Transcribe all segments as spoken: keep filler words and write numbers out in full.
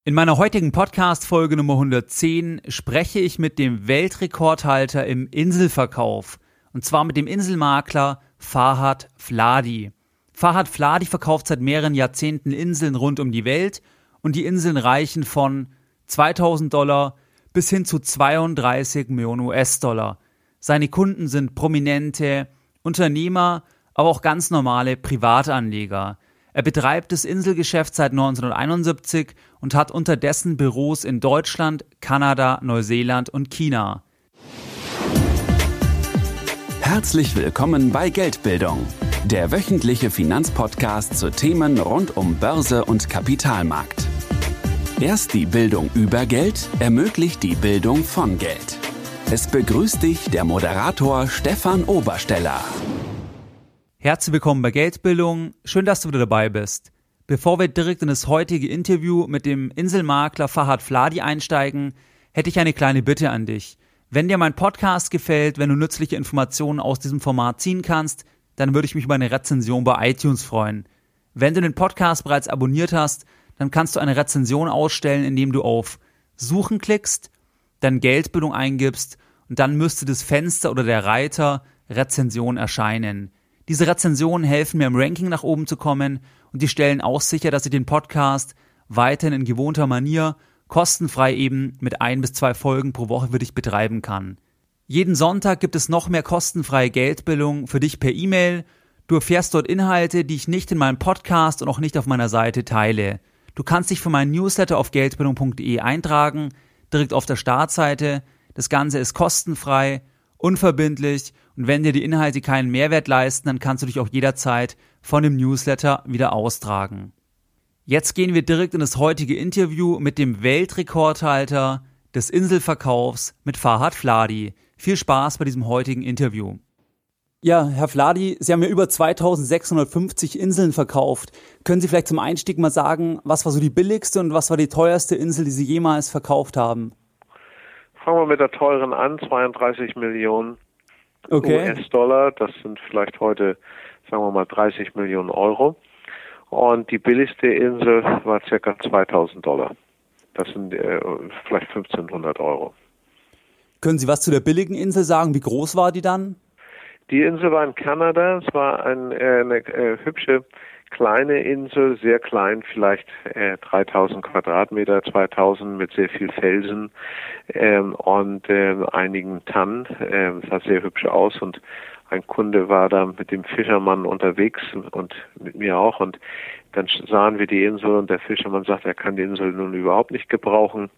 In meiner heutigen Podcast-Folge Nummer hundertzehn spreche ich mit dem Weltrekordhalter im Inselverkauf. Und zwar mit dem Inselmakler Fahad Fladi. Fahad Fladi verkauft seit mehreren Jahrzehnten Inseln rund um die Welt und die Inseln reichen von zweitausend Dollar bis hin zu zweiunddreißig Millionen U S-Dollar. Seine Kunden sind prominente Unternehmer, aber auch ganz normale Privatanleger. Er betreibt das Inselgeschäft seit neunzehnhunderteinundsiebzig und hat unterdessen Büros in Deutschland, Kanada, Neuseeland und China. Herzlich willkommen bei Geldbildung, der wöchentliche Finanzpodcast zu Themen rund um Börse und Kapitalmarkt. Erst die Bildung über Geld ermöglicht die Bildung von Geld. Es begrüßt dich der Moderator Stefan Obersteller. Herzlich willkommen bei Geldbildung. Schön, dass du wieder dabei bist. Bevor wir direkt in das heutige Interview mit dem Inselmakler Fahad Fladi einsteigen, hätte ich eine kleine Bitte an dich. Wenn dir mein Podcast gefällt, wenn du nützliche Informationen aus diesem Format ziehen kannst, dann würde ich mich über eine Rezension bei iTunes freuen. Wenn du den Podcast bereits abonniert hast, dann kannst du eine Rezension ausstellen, indem du auf Suchen klickst, dann Geldbildung eingibst und dann müsste das Fenster oder der Reiter Rezension erscheinen. Diese Rezensionen helfen mir im Ranking nach oben zu kommen und die stellen auch sicher, dass ich den Podcast weiterhin in gewohnter Manier kostenfrei eben mit ein bis zwei Folgen pro Woche für dich betreiben kann. Jeden Sonntag gibt es noch mehr kostenfreie Geldbildung für dich per E-Mail. Du erfährst dort Inhalte, die ich nicht in meinem Podcast und auch nicht auf meiner Seite teile. Du kannst dich für meinen Newsletter auf geldbildung punkt de eintragen, direkt auf der Startseite. Das Ganze ist kostenfrei, unverbindlich und wenn dir die Inhalte keinen Mehrwert leisten, dann kannst du dich auch jederzeit von dem Newsletter wieder austragen. Jetzt gehen wir direkt in das heutige Interview mit dem Weltrekordhalter des Inselverkaufs mit Fahad Fladi. Viel Spaß bei diesem heutigen Interview. Ja, Herr Fladi, Sie haben ja über zweitausendsechshundertfünfzig Inseln verkauft. Können Sie vielleicht zum Einstieg mal sagen, was war so die billigste und was war die teuerste Insel, die Sie jemals verkauft haben? Fangen wir mit der teuren an, zweiunddreißig Millionen okay. U S-Dollar. Das sind vielleicht heute, sagen wir mal, dreißig Millionen Euro. Und die billigste Insel war ca. zweitausend Dollar. Das sind äh, vielleicht fünfzehnhundert Euro. Können Sie was zu der billigen Insel sagen? Wie groß war die dann? Die Insel war in Kanada. Es war ein, äh, eine äh, hübsche kleine Insel, sehr klein, vielleicht äh, dreitausend Quadratmeter, zweitausend mit sehr viel Felsen ähm, und äh, einigen Tannen. Äh, es sah sehr hübsch aus und ein Kunde war da mit dem Fischermann unterwegs und mit mir auch und dann sahen wir die Insel und der Fischermann sagt, er kann die Insel nun überhaupt nicht gebrauchen,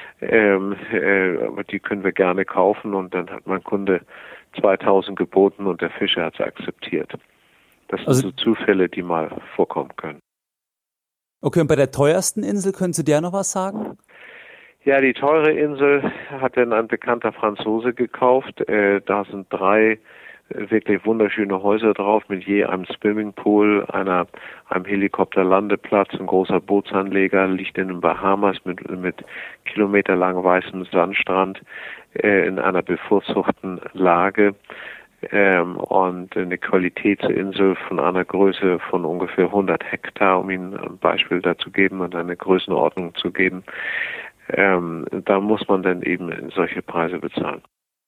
ähm, äh, aber die können wir gerne kaufen und dann hat mein Kunde zweitausend geboten und der Fischer hat es akzeptiert. Das sind also so Zufälle, die mal vorkommen können. Okay, und bei der teuersten Insel, können Sie der noch was sagen? Ja, die teure Insel hat dann ein bekannter Franzose gekauft. Äh, da sind drei äh, wirklich wunderschöne Häuser drauf mit je einem Swimmingpool, einer, einem Helikopterlandeplatz, ein großer Bootsanleger, liegt in den Bahamas mit, mit kilometerlang weißem Sandstrand äh, in einer bevorzugten Lage. Ähm, und eine Qualitätsinsel von einer Größe von ungefähr hundert Hektar, um Ihnen ein Beispiel dazu geben und eine Größenordnung zu geben. Ähm, da muss man dann eben solche Preise bezahlen.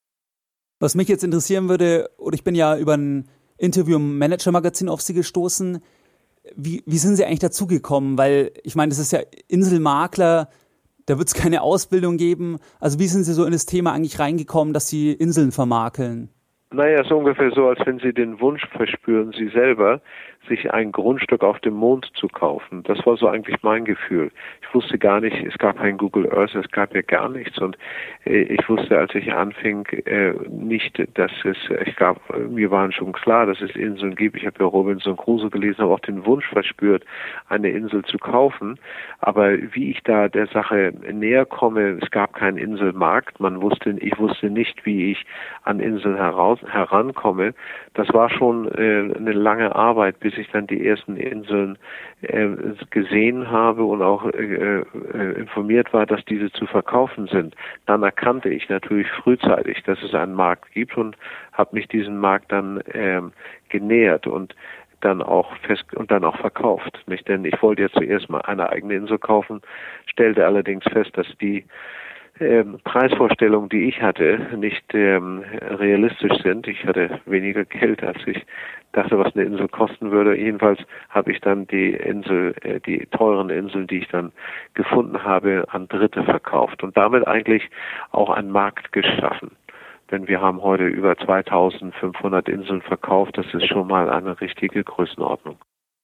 Was mich jetzt interessieren würde, oder ich bin ja über ein Interview im Manager-Magazin auf Sie gestoßen, wie, wie sind Sie eigentlich dazugekommen? Weil ich meine, das ist ja Inselmakler, da wird es keine Ausbildung geben. Also wie sind Sie so in das Thema eigentlich reingekommen, dass Sie Inseln vermakeln? Naja, es ist ungefähr so, als wenn Sie den Wunsch verspüren, Sie selber, sich ein Grundstück auf dem Mond zu kaufen. Das war so eigentlich mein Gefühl. Ich wusste gar nicht, es gab kein Google Earth, es gab ja gar nichts. Und äh, ich wusste, als ich anfing, äh, nicht, dass es, ich gab, mir war schon klar, dass es Inseln gibt. Ich habe ja Robinson Crusoe gelesen, habe auch den Wunsch verspürt, eine Insel zu kaufen. Aber wie ich da der Sache näher komme, es gab keinen Inselmarkt. Man wusste, ich wusste nicht, wie ich an Inseln heraus, herankomme. Das war schon äh, eine lange Arbeit, bis ich dann die ersten Inseln äh, gesehen habe und auch äh, äh, informiert war, dass diese zu verkaufen sind. Dann erkannte ich natürlich frühzeitig, dass es einen Markt gibt und habe mich diesem Markt dann äh, genähert. Und dann auch fest und dann auch verkauft. Nicht? Denn ich wollte ja zuerst mal eine eigene Insel kaufen, stellte allerdings fest, dass die ähm, Preisvorstellungen, die ich hatte, nicht ähm, realistisch sind. Ich hatte weniger Geld, als ich dachte, was eine Insel kosten würde. Jedenfalls habe ich dann die Insel, äh, die teuren Inseln, die ich dann gefunden habe, an Dritte verkauft und damit eigentlich auch einen Markt geschaffen. Denn wir haben heute über zweitausendfünfhundert Inseln verkauft. Das ist schon mal eine richtige Größenordnung.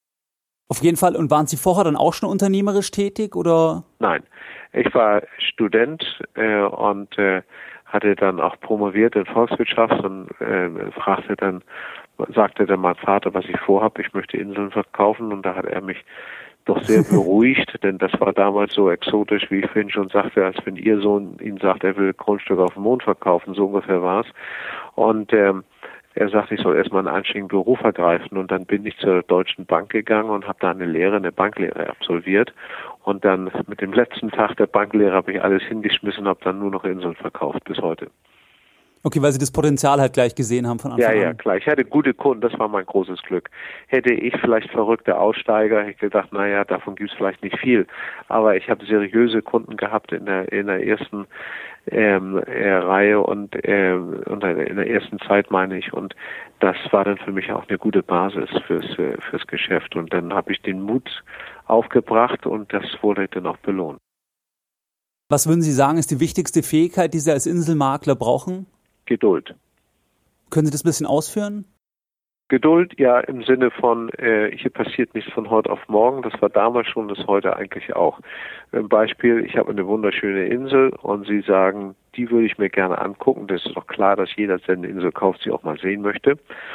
Auf jeden Fall. Und waren Sie vorher dann auch schon unternehmerisch tätig, oder? Nein, ich war Student äh, und äh, hatte dann auch promoviert in Volkswirtschaft und äh, fragte dann, sagte dann mein Vater, was ich vorhabe. Ich möchte Inseln verkaufen und da hat er mich doch sehr beruhigt, denn das war damals so exotisch, wie ich vorhin schon sagte, als wenn Ihr Sohn Ihnen sagt, er will Grundstücke auf dem Mond verkaufen, so ungefähr war es. Und ähm, er sagte, ich soll erstmal einen einschlägigen Beruf ergreifen und dann bin ich zur Deutschen Bank gegangen und habe da eine Lehre, eine Banklehre absolviert und dann mit dem letzten Tag der Banklehre habe ich alles hingeschmissen und habe dann nur noch Inseln verkauft bis heute. Okay, weil Sie das Potenzial halt gleich gesehen haben von Anfang an. Ja, ja, klar. Ich hatte gute Kunden, das war mein großes Glück. Hätte ich vielleicht verrückte Aussteiger, hätte ich gedacht, naja, davon gibt es vielleicht nicht viel. Aber ich habe seriöse Kunden gehabt in der in der ersten ähm, äh, Reihe und, äh, und in der ersten Zeit, meine ich. Und das war dann für mich auch eine gute Basis fürs, äh, fürs Geschäft. Und dann habe ich den Mut aufgebracht und das wurde dann auch belohnt. Was würden Sie sagen, ist die wichtigste Fähigkeit, die Sie als Inselmakler brauchen? Geduld. Können Sie das ein bisschen ausführen? Geduld, ja, im Sinne von, äh, hier passiert nichts von heute auf morgen. Das war damals schon, das heute eigentlich auch. Ein Beispiel, ich habe eine wunderschöne Insel und Sie sagen, die würde ich mir gerne angucken. Das ist doch klar, dass jeder, der eine Insel kauft, sie auch mal sehen möchte.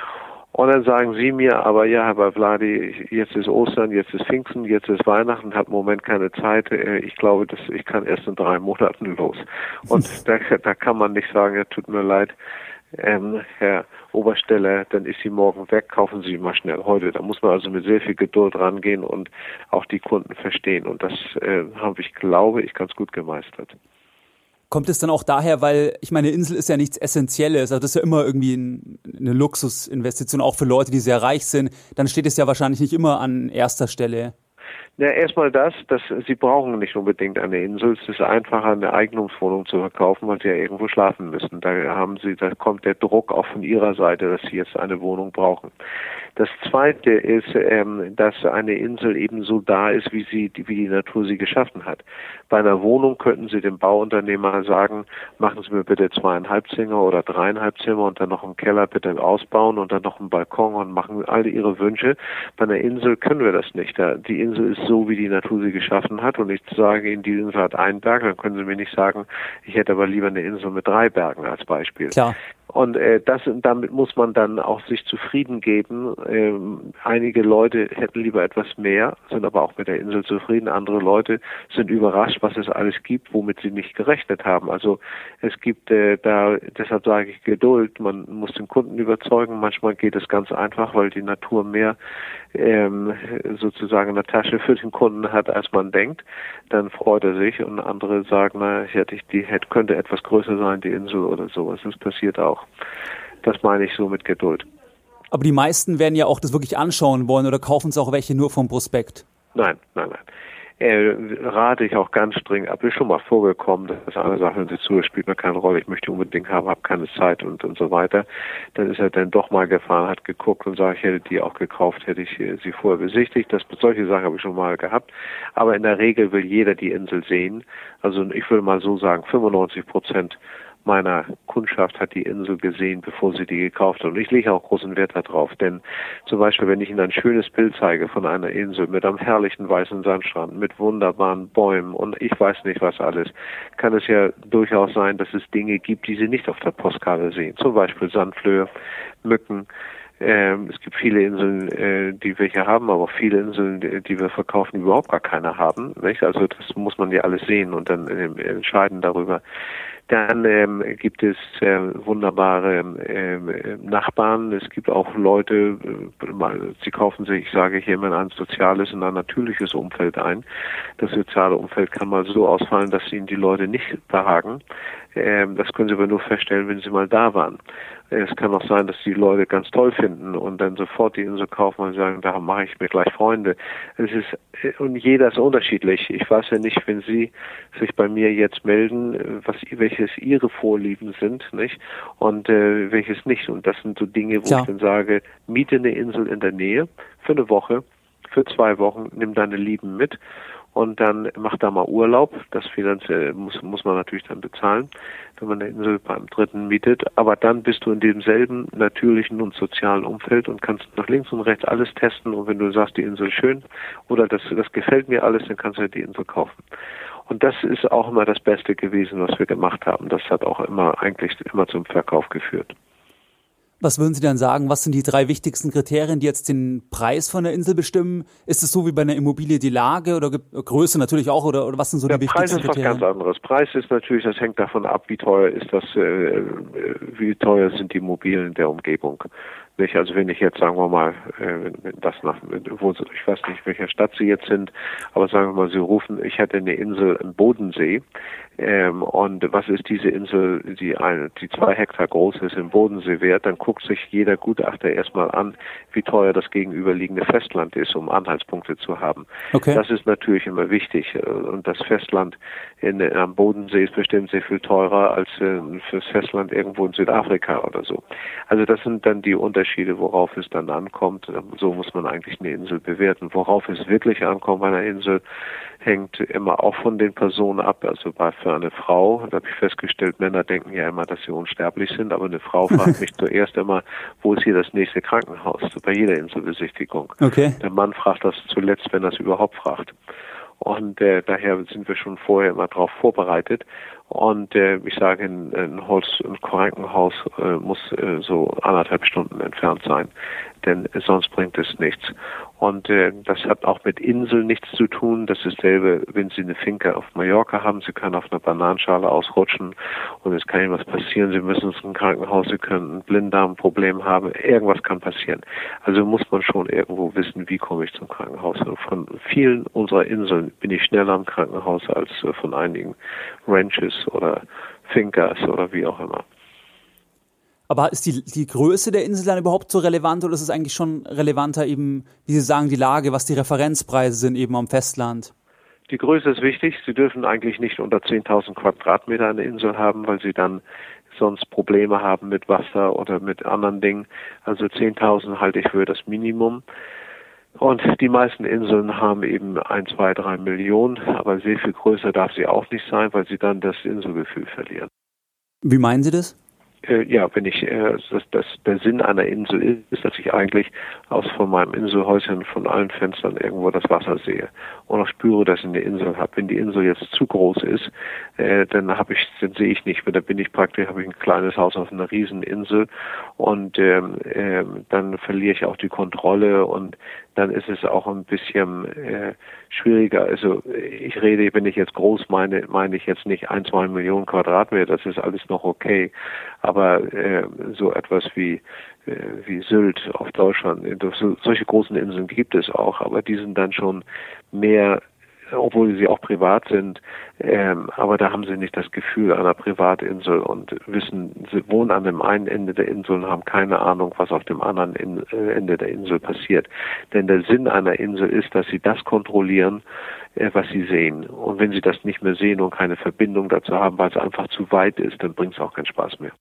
Und dann sagen Sie mir, aber ja, Herr Vladi, jetzt ist Ostern, jetzt ist Pfingsten, jetzt ist Weihnachten, habe im Moment keine Zeit. Ich glaube, dass ich kann erst in drei Monaten los. Und da, da kann man nicht sagen, ja, tut mir leid, ähm, Herr Obersteller, dann ist sie morgen weg, kaufen Sie mal schnell heute. Da muss man also mit sehr viel Geduld rangehen und auch die Kunden verstehen. Und das äh, habe ich, glaube ich, ganz gut gemeistert. Kommt es dann auch daher, weil, ich meine, eine Insel ist ja nichts Essentielles, also das ist ja immer irgendwie ein, eine Luxusinvestition, auch für Leute, die sehr reich sind, dann steht es ja wahrscheinlich nicht immer an erster Stelle. Ja, erstmal das, dass Sie brauchen nicht unbedingt eine Insel. Es ist einfacher, eine Eigentumswohnung zu verkaufen, weil Sie ja irgendwo schlafen müssen. Da haben Sie, da kommt der Druck auch von Ihrer Seite, dass Sie jetzt eine Wohnung brauchen. Das Zweite ist, ähm, dass eine Insel eben so da ist, wie sie, wie die Natur sie geschaffen hat. Bei einer Wohnung könnten Sie dem Bauunternehmer sagen, machen Sie mir bitte zweieinhalb Zimmer oder dreieinhalb Zimmer und dann noch einen Keller bitte ausbauen und dann noch einen Balkon und machen alle Ihre Wünsche. Bei einer Insel können wir das nicht. Die Insel ist so, wie die Natur sie geschaffen hat und ich sage Ihnen, die Insel hat einen Berg, dann können Sie mir nicht sagen, ich hätte aber lieber eine Insel mit drei Bergen als Beispiel. Klar. Und äh, das, damit muss man dann auch sich zufrieden geben. Ähm, einige Leute hätten lieber etwas mehr, sind aber auch mit der Insel zufrieden. Andere Leute sind überrascht, was es alles gibt, womit sie nicht gerechnet haben. Also es gibt äh, da, deshalb sage ich Geduld. Man muss den Kunden überzeugen. Manchmal geht es ganz einfach, weil die Natur mehr ähm, sozusagen in der Tasche für den Kunden hat, als man denkt. Dann freut er sich und andere sagen, na, hätte ich die, hätte, könnte etwas größer sein, die Insel oder sowas. Das passiert auch. Das meine ich so mit Geduld. Aber die meisten werden ja auch das wirklich anschauen wollen oder kaufen es auch welche nur vom Prospekt? Nein, nein, nein. Äh, rate ich auch ganz streng ab. Ist schon mal vorgekommen, dass einer sagt, wenn Sie zu, spielt mir keine Rolle, ich möchte unbedingt haben, habe keine Zeit und, und so weiter. Dann ist er dann doch mal gefahren, hat geguckt und sagt, ich hätte die auch gekauft, hätte ich sie vorher besichtigt. Das, solche Sachen habe ich schon mal gehabt. Aber in der Regel will jeder die Insel sehen. Also ich würde mal so sagen, fünfundneunzig Prozent meiner Kundschaft hat die Insel gesehen, bevor sie die gekauft hat. Und ich lege auch großen Wert darauf, denn zum Beispiel, wenn ich Ihnen ein schönes Bild zeige von einer Insel mit einem herrlichen weißen Sandstrand, mit wunderbaren Bäumen und ich weiß nicht was alles, kann es ja durchaus sein, dass es Dinge gibt, die Sie nicht auf der Postkarte sehen. Zum Beispiel Sandflöhe, Mücken. Ähm, es gibt viele Inseln, äh, die wir hier haben, aber auch viele Inseln, die, die wir verkaufen, die überhaupt gar keine haben. Nicht? Also das muss man ja alles sehen und dann äh, entscheiden darüber. Dann ähm, gibt es äh, wunderbare äh, Nachbarn. Es gibt auch Leute, äh, mal, sie kaufen sich, ich sage hier immer, ein soziales und ein natürliches Umfeld ein. Das soziale Umfeld kann mal so ausfallen, dass ihnen die Leute nicht behagen. Ähm, das können Sie aber nur feststellen, wenn Sie mal da waren. Es kann auch sein, dass die Leute ganz toll finden und dann sofort die Insel kaufen und sagen, da mache ich mir gleich Freunde. Es ist, und jeder ist unterschiedlich. Ich weiß ja nicht, wenn Sie sich bei mir jetzt melden, was, welches Ihre Vorlieben sind, nicht? Und äh, welches nicht. Und das sind so Dinge, wo ja. ich dann sage, miete eine Insel in der Nähe für eine Woche, für zwei Wochen, nimm deine Lieben mit. Und dann macht da mal Urlaub. Das finanziell muss, muss man natürlich dann bezahlen, wenn man eine Insel beim Dritten mietet. Aber dann bist du in demselben natürlichen und sozialen Umfeld und kannst nach links und rechts alles testen. Und wenn du sagst, die Insel ist schön oder das, das gefällt mir alles, dann kannst du die Insel kaufen. Und das ist auch immer das Beste gewesen, was wir gemacht haben. Das hat auch immer eigentlich immer zum Verkauf geführt. Was würden Sie dann sagen, was sind die drei wichtigsten Kriterien, die jetzt den Preis von der Insel bestimmen? Ist es so wie bei einer Immobilie die Lage oder Größe natürlich auch oder, oder was sind so der die wichtigsten Kriterien? Der Preis ist was ganz anderes. Preis ist natürlich, das hängt davon ab, wie teuer ist das, äh, wie teuer sind die Immobilien in der Umgebung. Nicht? Also wenn ich jetzt, sagen wir mal, äh, wenn das nach, wo, ich weiß nicht, welcher Stadt Sie jetzt sind, aber sagen wir mal, Sie rufen, ich hätte eine Insel im Bodensee, ähm, und was ist diese Insel, die eine, die zwei Hektar groß ist, im Bodensee wert, dann guckt sich jeder Gutachter erstmal an, wie teuer das gegenüberliegende Festland ist, um Anhaltspunkte zu haben. Okay. Das ist natürlich immer wichtig. Und das Festland in, am Bodensee ist bestimmt sehr viel teurer als äh, fürs Festland irgendwo in Südafrika oder so. Also das sind dann die Unterschiede, worauf es dann ankommt. So muss man eigentlich eine Insel bewerten. Worauf es wirklich ankommt bei einer Insel, hängt immer auch von den Personen ab. Also bei für eine Frau, da habe ich festgestellt, Männer denken ja immer, dass sie unsterblich sind, aber eine Frau fragt mich zuerst immer, wo ist hier das nächste Krankenhaus? Bei jeder Inselbesichtigung. Okay. Der Mann fragt das zuletzt, wenn er es überhaupt fragt. Und äh, daher sind wir schon vorher immer darauf vorbereitet. Und äh, ich sage, ein, ein Holz- und Krankenhaus äh, muss äh, so anderthalb Stunden entfernt sein, denn äh, sonst bringt es nichts. Und äh, das hat auch mit Inseln nichts zu tun. Das ist dasselbe, wenn Sie eine Finca auf Mallorca haben. Sie können auf einer Bananenschale ausrutschen und es kann Ihnen was passieren. Sie müssen ins Krankenhaus, Sie können ein Blinddarmproblem haben. Irgendwas kann passieren. Also muss man schon irgendwo wissen, wie komme ich zum Krankenhaus. Und von vielen unserer Inseln bin ich schneller am Krankenhaus als äh, von einigen Ranches oder Fincas oder wie auch immer. Aber ist die, die Größe der Insel dann überhaupt so relevant oder ist es eigentlich schon relevanter eben, wie Sie sagen, die Lage, was die Referenzpreise sind eben am Festland? Die Größe ist wichtig. Sie dürfen eigentlich nicht unter zehntausend Quadratmeter eine Insel haben, weil Sie dann sonst Probleme haben mit Wasser oder mit anderen Dingen. Also zehntausend halte ich für das Minimum. Und die meisten Inseln haben eben ein, zwei, drei Millionen, aber sehr viel größer darf sie auch nicht sein, weil sie dann das Inselgefühl verlieren. Wie meinen Sie das? Äh, ja, wenn ich, äh, das, das, der Sinn einer Insel ist, ist, dass ich eigentlich aus von meinem Inselhäuschen von allen Fenstern irgendwo das Wasser sehe und auch spüre, dass ich eine Insel habe. Wenn die Insel jetzt zu groß ist, äh, dann habe ich, dann sehe ich nicht mehr. Da bin ich praktisch, habe ich ein kleines Haus auf einer riesen Insel und ähm, äh, dann verliere ich auch die Kontrolle und dann ist es auch ein bisschen äh, schwieriger. Also ich rede, wenn ich jetzt groß meine, meine ich jetzt nicht ein, zwei Millionen Quadratmeter, das ist alles noch okay. Aber äh, so etwas wie äh, wie Sylt auf Deutschland, so, solche großen Inseln gibt es auch, aber die sind dann schon mehr, obwohl sie auch privat sind, ähm, aber da haben sie nicht das Gefühl einer Privatinsel und wissen, sie wohnen an dem einen Ende der Insel und haben keine Ahnung, was auf dem anderen in, äh, Ende der Insel passiert. Denn der Sinn einer Insel ist, dass sie das kontrollieren, äh, was sie sehen. Und wenn sie das nicht mehr sehen und keine Verbindung dazu haben, weil es einfach zu weit ist, dann bringt es auch keinen Spaß mehr.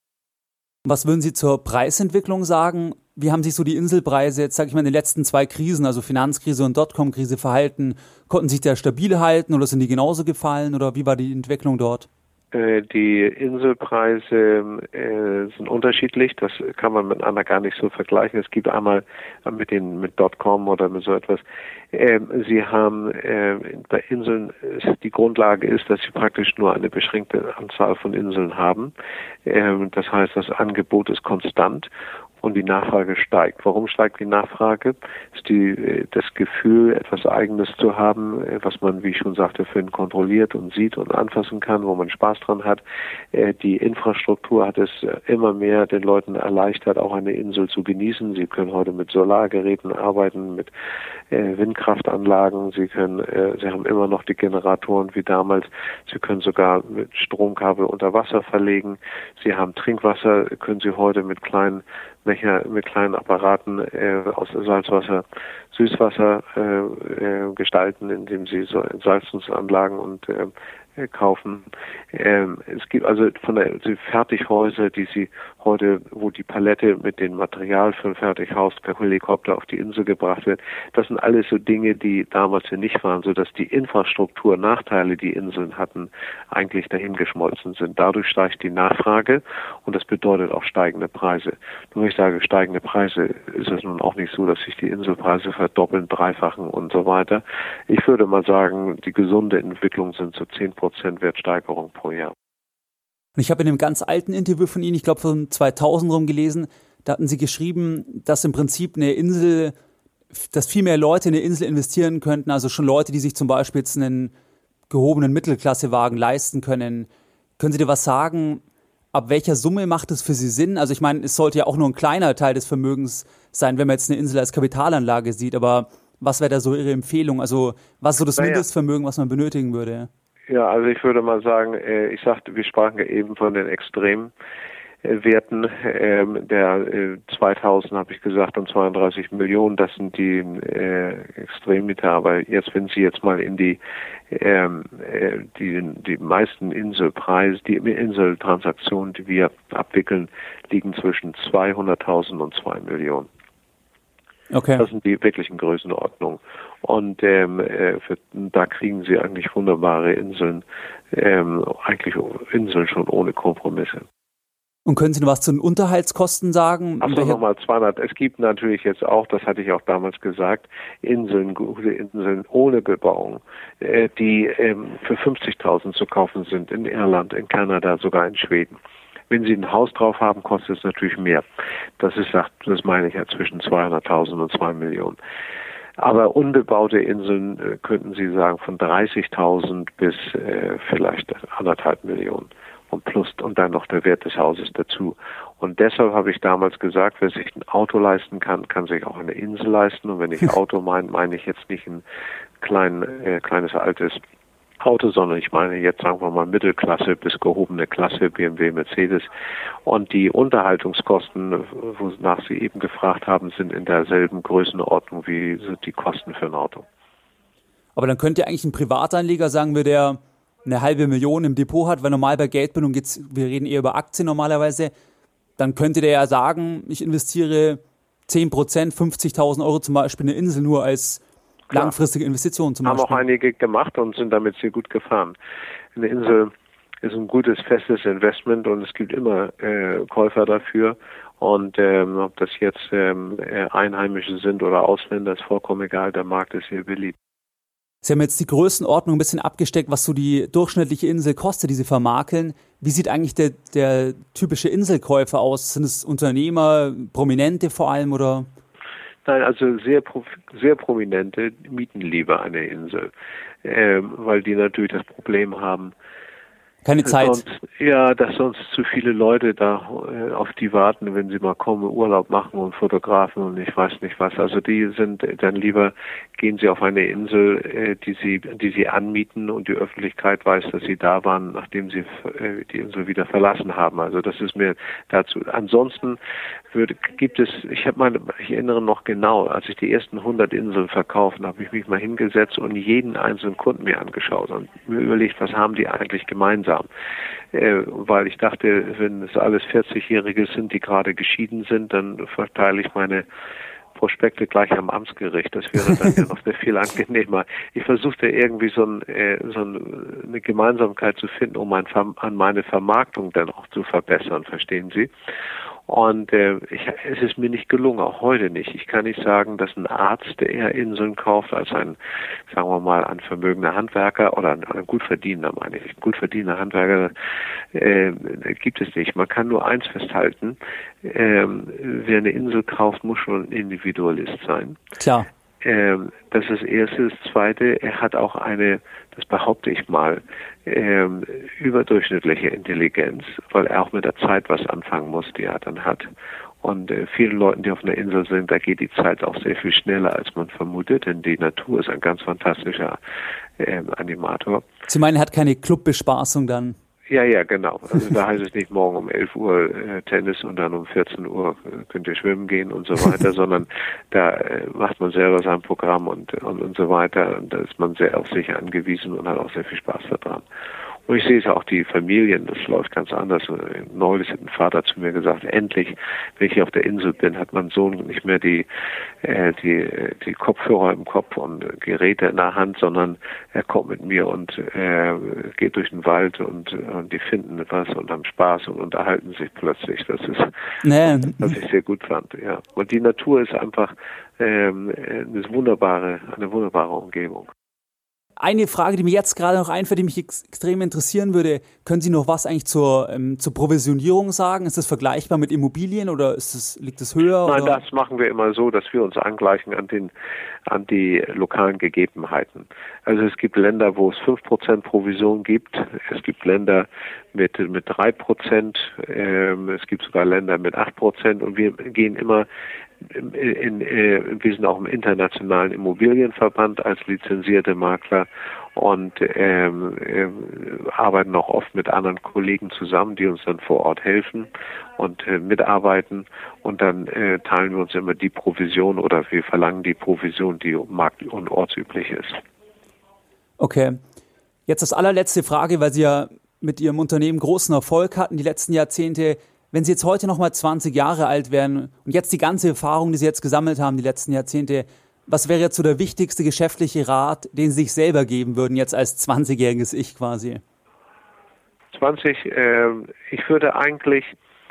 Was würden Sie zur Preisentwicklung sagen? Wie haben sich so die Inselpreise jetzt, sage ich mal, in den letzten zwei Krisen, also Finanzkrise und Dotcom-Krise verhalten? Konnten sich da stabil halten oder sind die genauso gefallen oder wie war die Entwicklung dort? Die Inselpreise äh, sind unterschiedlich, das kann man miteinander gar nicht so vergleichen. Es gibt einmal mit den mit Dotcom oder mit so etwas. Äh, sie haben äh, bei Inseln, die Grundlage ist, dass sie praktisch nur eine beschränkte Anzahl von Inseln haben. Äh, das heißt, das Angebot ist konstant. und die Nachfrage steigt. Warum steigt die Nachfrage? Ist die, das Gefühl, etwas Eigenes zu haben, was man, wie ich schon sagte, für ihn kontrolliert und sieht und anfassen kann, wo man Spaß dran hat. Die Infrastruktur hat es immer mehr den Leuten erleichtert, auch eine Insel zu genießen. Sie können heute mit Solargeräten arbeiten, mit Windkraftanlagen. Sie können, sie haben immer noch die Generatoren wie damals. Sie können sogar mit Stromkabel unter Wasser verlegen. Sie haben Trinkwasser, können Sie heute mit kleinen mit kleinen Apparaten äh, aus Salzwasser Süßwasser äh, äh, gestalten, indem Sie so Entsalzungsanlagen und äh, kaufen. Ähm, es gibt also von der also Fertighäuser, die Sie heute, wo die Palette mit dem Material für ein Fertighaus per Helikopter auf die Insel gebracht wird, das sind alles so Dinge, die damals hier nicht waren, sodass die Infrastrukturnachteile, die Inseln hatten, eigentlich dahingeschmolzen sind. Dadurch steigt die Nachfrage und das bedeutet auch steigende Preise. Nur ich sage, steigende Preise ist es nun auch nicht so, dass sich die Inselpreise verdoppeln, dreifachen und so weiter. Ich würde mal sagen, die gesunde Entwicklung sind so zehn Prozent Wertsteigerung pro Jahr. Und ich habe in einem ganz alten Interview von Ihnen, ich glaube von zweitausend rum gelesen, da hatten Sie geschrieben, dass im Prinzip eine Insel, dass viel mehr Leute in eine Insel investieren könnten, also schon Leute, die sich zum Beispiel jetzt einen gehobenen Mittelklassewagen leisten können. Können Sie dir was sagen, ab welcher Summe macht es für Sie Sinn? Also ich meine, es sollte ja auch nur ein kleiner Teil des Vermögens sein, wenn man jetzt eine Insel als Kapitalanlage sieht, aber was wäre da so Ihre Empfehlung? Also was ist so das naja. Mindestvermögen, was man benötigen würde? Ja, also ich würde mal sagen, ich sagte, wir sprachen ja eben von den Extremwerten. Der zweitausend habe ich gesagt und zweiunddreißig Millionen, das sind die äh, Extremmieter. Aber jetzt, wenn Sie jetzt mal in die ähm, die die meisten Inselpreise, die Inseltransaktionen, die wir abwickeln, liegen zwischen zweihunderttausend und zwei Millionen. Okay. Das sind die wirklichen Größenordnungen. Und ähm, für, da kriegen Sie eigentlich wunderbare Inseln, ähm, eigentlich Inseln schon ohne Kompromisse. Und können Sie noch was zu den Unterhaltskosten sagen? Achso, nochmal zweihundert. Es gibt natürlich jetzt auch, das hatte ich auch damals gesagt, Inseln, gute Inseln ohne Bebauung, äh, die ähm, für fünfzigtausend zu kaufen sind in Irland, in Kanada, sogar in Schweden. Wenn Sie ein Haus drauf haben, kostet es natürlich mehr. Das ist, das meine ich ja, zwischen zweihunderttausend und zwei Millionen. Aber unbebaute Inseln äh, könnten Sie sagen von dreißigtausend bis äh, vielleicht anderthalb Millionen und plus und dann noch der Wert des Hauses dazu. Und deshalb habe ich damals gesagt, wer sich ein Auto leisten kann, kann sich auch eine Insel leisten. Und wenn ich Auto meine, meine ich jetzt nicht ein klein, äh, kleines altes Auto, sondern ich meine jetzt, sagen wir mal, Mittelklasse bis gehobene Klasse, B M W, Mercedes. Und die Unterhaltungskosten, wonach Sie eben gefragt haben, sind in derselben Größenordnung wie die Kosten für ein Auto. Aber dann könnte ja eigentlich ein Privatanleger, sagen wir, der eine halbe Million im Depot hat, weil normal bei Geldbildung geht's, wir reden eher über Aktien normalerweise, dann könnte der ja sagen, ich investiere zehn Prozent, fünfzigtausend Euro zum Beispiel in eine Insel nur als Klar. langfristige Investitionen zum Haben Beispiel. Haben auch einige gemacht und sind damit sehr gut gefahren. Eine Insel ist ein gutes, festes Investment und es gibt immer äh, Käufer dafür. Und ähm, ob das jetzt ähm, Einheimische sind oder Ausländer, ist vollkommen egal. Der Markt ist sehr beliebt. Sie haben jetzt die Größenordnung ein bisschen abgesteckt, was so die durchschnittliche Insel kostet, die Sie vermakeln. Wie sieht eigentlich der, der typische Inselkäufer aus? Sind es Unternehmer, Prominente vor allem oder? Nein, also sehr sehr Prominente mieten lieber eine Insel, ähm, weil die natürlich das Problem haben, keine Zeit. Sonst, ja, dass sonst zu viele Leute da äh, auf die warten, wenn sie mal kommen, Urlaub machen und fotografen und ich weiß nicht was. Also die sind dann lieber, gehen sie auf eine Insel, äh, die sie die sie anmieten und die Öffentlichkeit weiß, dass sie da waren, nachdem sie äh, die Insel wieder verlassen haben. Also das ist mir dazu. Ansonsten würde, gibt es, ich habe meine, ich erinnere noch genau, als ich die ersten hundert Inseln verkaufen, habe ich mich mal hingesetzt und jeden einzelnen Kunden mir angeschaut und mir überlegt, was haben die eigentlich gemeinsam. Äh, weil ich dachte, wenn es alles vierzigjährige sind, die gerade geschieden sind, dann verteile ich meine Prospekte gleich am Amtsgericht. Das wäre dann ja noch sehr viel angenehmer. Ich versuchte irgendwie so, ein, äh, so ein, eine Gemeinsamkeit zu finden, um mein, an meine Vermarktung dann auch zu verbessern, verstehen Sie? Und äh, ich, es ist mir nicht gelungen, auch heute nicht. Ich kann nicht sagen, dass ein Arzt, der eher Inseln kauft als ein, sagen wir mal, ein vermögender Handwerker oder ein, ein gut verdienender, meine ich. Ein gut verdienender Handwerker äh, gibt es nicht. Man kann nur eins festhalten, äh, wer eine Insel kauft, muss schon ein Individualist sein. Klar. Ähm, das ist das Erste. Das Zweite, er hat auch eine, das behaupte ich mal, ähm, überdurchschnittliche Intelligenz, weil er auch mit der Zeit was anfangen muss, die er dann hat. Und äh, vielen Leuten, die auf einer Insel sind, da geht die Zeit auch sehr viel schneller, als man vermutet, denn die Natur ist ein ganz fantastischer äh, Animator. Sie meinen, er hat keine Clubbespaßung dann? Ja, ja, genau. Also da heißt es nicht morgen um elf Uhr äh, Tennis und dann um vierzehn Uhr äh, könnt ihr schwimmen gehen und so weiter, sondern da äh, macht man selber sein Programm und, und, und so weiter. Und da ist man sehr auf sich angewiesen und hat auch sehr viel Spaß daran. Und ich sehe es auch, die Familien, das läuft ganz anders. Neulich hat ein Vater zu mir gesagt, endlich, wenn ich hier auf der Insel bin, hat mein Sohn nicht mehr die, äh, die, die Kopfhörer im Kopf und Geräte in der Hand, sondern er kommt mit mir und äh, geht durch den Wald und, und die finden etwas und haben Spaß und unterhalten sich plötzlich. Das ist, nee. was ich sehr gut fand, ja. Und die Natur ist einfach ähm, eine wunderbare, eine wunderbare Umgebung. Eine Frage, die mir jetzt gerade noch einfällt, die mich ex- extrem interessieren würde, können Sie noch was eigentlich zur, ähm, zur Provisionierung sagen? Ist das vergleichbar mit Immobilien oder ist das, liegt das höher? Nein, oder? Das machen wir immer so, dass wir uns angleichen an den, an die lokalen Gegebenheiten. Also es gibt Länder, wo es fünf Prozent Provision gibt. Es gibt Länder mit, mit drei Prozent. Ähm, es gibt sogar Länder mit acht Prozent und wir gehen immer In, in, in, wir sind auch im internationalen Immobilienverband als lizenzierte Makler und ähm, äh, arbeiten auch oft mit anderen Kollegen zusammen, die uns dann vor Ort helfen und äh, mitarbeiten und dann äh, teilen wir uns immer die Provision oder wir verlangen die Provision, die markt- und ortsüblich ist. Okay. Jetzt das allerletzte Frage, weil Sie ja mit Ihrem Unternehmen großen Erfolg hatten die letzten Jahrzehnte. Wenn Sie jetzt heute nochmal zwanzig Jahre alt wären und jetzt die ganze Erfahrung, die Sie jetzt gesammelt haben, die letzten Jahrzehnte, was wäre jetzt so der wichtigste geschäftliche Rat, den Sie sich selber geben würden, jetzt als zwanzigjähriges Ich quasi? zwanzig, äh, ich würde eigentlich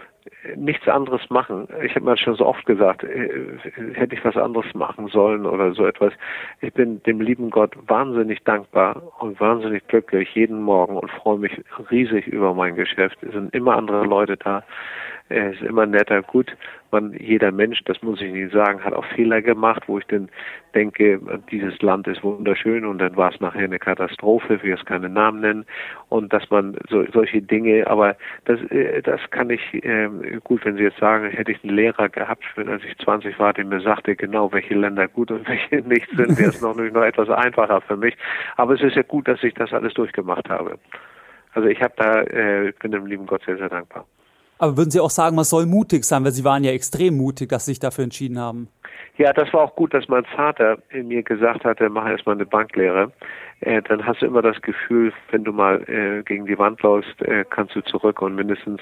nichts anderes machen. Ich habe mir schon so oft gesagt, äh, hätte ich was anderes machen sollen oder so etwas. Ich bin dem lieben Gott wahnsinnig dankbar und wahnsinnig glücklich jeden Morgen und freue mich riesig über mein Geschäft. Es sind immer andere Leute da. Es ist immer netter. Gut, man, jeder Mensch, das muss ich nicht sagen, hat auch Fehler gemacht, wo ich dann denke, dieses Land ist wunderschön und dann war es nachher eine Katastrophe, ich will jetzt keine Namen nennen und dass man so, solche Dinge, aber das, das kann ich, äh, gut, wenn Sie jetzt sagen, hätte ich einen Lehrer gehabt, wenn als ich zwanzig war, der mir sagte genau, welche Länder gut und welche nicht sind, wäre es noch, noch etwas einfacher für mich. Aber es ist ja gut, dass ich das alles durchgemacht habe. Also ich habe da, äh, bin dem lieben Gott sehr, sehr dankbar. Aber würden Sie auch sagen, man soll mutig sein, weil Sie waren ja extrem mutig, dass Sie sich dafür entschieden haben? Ja, das war auch gut, dass mein Vater mir gesagt hatte, mach erstmal eine Banklehre. Äh, dann hast du immer das Gefühl, wenn du mal äh, gegen die Wand läufst, äh, kannst du zurück und mindestens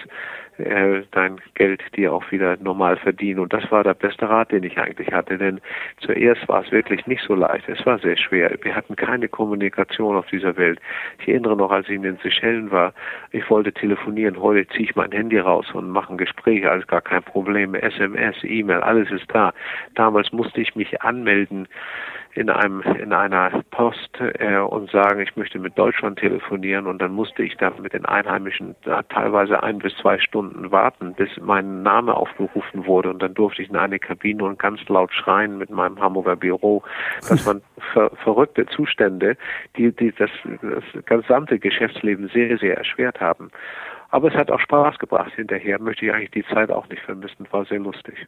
äh, dein Geld dir auch wieder normal verdienen. Und das war der beste Rat, den ich eigentlich hatte, denn zuerst war es wirklich nicht so leicht. Es war sehr schwer. Wir hatten keine Kommunikation auf dieser Welt. Ich erinnere noch, als ich in den Seychellen war, ich wollte telefonieren. Heute ziehe ich mein Handy raus und mache ein Gespräch, alles gar kein Problem. S M S, E-Mail, alles ist da. Damals musste ich mich anmelden in einem in einer Post äh, und sagen, ich möchte mit Deutschland telefonieren und dann musste ich da mit den Einheimischen da teilweise ein bis zwei Stunden warten, bis mein Name aufgerufen wurde und dann durfte ich in eine Kabine und ganz laut schreien mit meinem Hamburger Büro. Das waren ver- verrückte Zustände, die, die das, das gesamte Geschäftsleben sehr, sehr erschwert haben. Aber es hat auch Spaß gebracht hinterher, möchte ich eigentlich die Zeit auch nicht vermissen, war sehr lustig.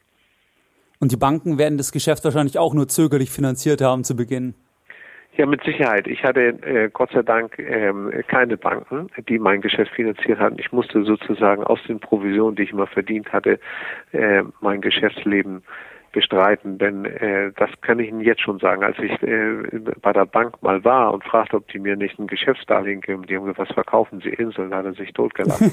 Und die Banken werden das Geschäft wahrscheinlich auch nur zögerlich finanziert haben zu Beginn. Ja, mit Sicherheit. Ich hatte äh, Gott sei Dank ähm, keine Banken, die mein Geschäft finanziert hatten. Ich musste sozusagen aus den Provisionen, die ich immer verdient hatte, äh, mein Geschäftsleben bestreiten, denn äh, das kann ich Ihnen jetzt schon sagen. Als ich äh, bei der Bank mal war und fragte, ob die mir nicht ein Geschäftsdarlehen geben, die haben gesagt, was verkaufen Sie Inseln, da hat er sich totgelacht.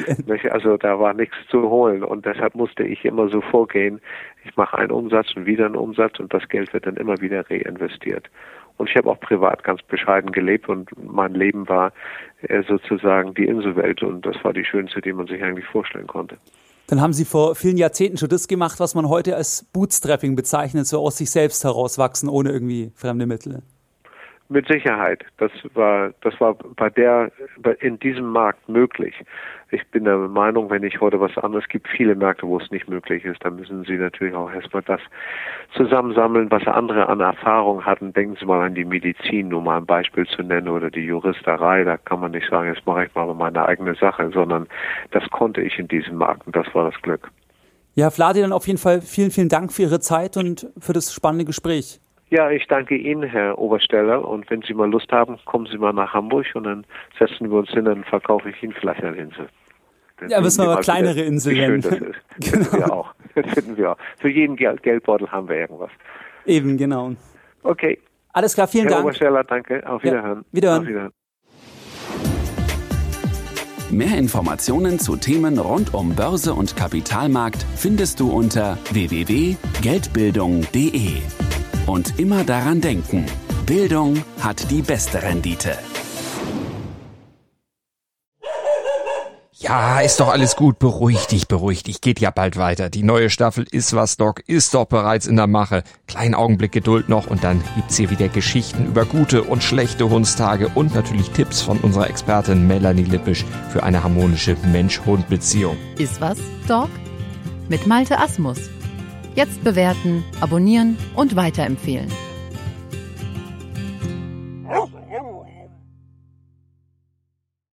Also da war nichts zu holen und deshalb musste ich immer so vorgehen, ich mache einen Umsatz und wieder einen Umsatz und das Geld wird dann immer wieder reinvestiert. Und ich habe auch privat ganz bescheiden gelebt und mein Leben war äh, sozusagen die Inselwelt und das war die schönste, die man sich eigentlich vorstellen konnte. Dann haben Sie vor vielen Jahrzehnten schon das gemacht, was man heute als Bootstrapping bezeichnet, so aus sich selbst herauswachsen, ohne irgendwie fremde Mittel. Mit Sicherheit. Das war, das war bei der, in diesem Markt möglich. Ich bin der Meinung, wenn ich heute was anderes, es gibt viele Märkte, wo es nicht möglich ist, dann müssen Sie natürlich auch erstmal das zusammensammeln, was andere an Erfahrung hatten. Denken Sie mal an die Medizin, nur mal ein Beispiel zu nennen, oder die Juristerei. Da kann man nicht sagen, jetzt mache ich mal meine eigene Sache, sondern das konnte ich in diesem Markt und das war das Glück. Ja, Vladi, dann auf jeden Fall vielen, vielen Dank für Ihre Zeit und für das spannende Gespräch. Ja, ich danke Ihnen, Herr Obersteller, und wenn Sie mal Lust haben, kommen Sie mal nach Hamburg und dann setzen wir uns hin, dann verkaufe ich Ihnen vielleicht eine Insel. Dann ja, müssen wir mal kleinere wieder, Inseln nennen. Wie schön das ist. Genau. Finden wir auch. Das finden wir auch. Für jeden Geld Geldbeutel haben wir irgendwas. Eben, genau. Okay. Alles klar, vielen Herr Dank. Herr Obersteller, danke. Auf Wiederhören. Ja, wiederhören. Auf Wiederhören. Mehr Informationen zu Themen rund um Börse und Kapitalmarkt findest du unter w w w punkt geldbildung punkt d e. Und immer daran denken, Bildung hat die beste Rendite. Ja, ist doch alles gut. Beruhig dich, beruhig dich. Geht ja bald weiter. Die neue Staffel Ist was, Doc ist doch bereits in der Mache. Kleinen Augenblick Geduld noch und dann gibt's hier wieder Geschichten über gute und schlechte Hundstage und natürlich Tipps von unserer Expertin Melanie Lippisch für eine harmonische Mensch-Hund-Beziehung. Ist was, Doc? Mit Malte Asmus. Jetzt bewerten, abonnieren und weiterempfehlen.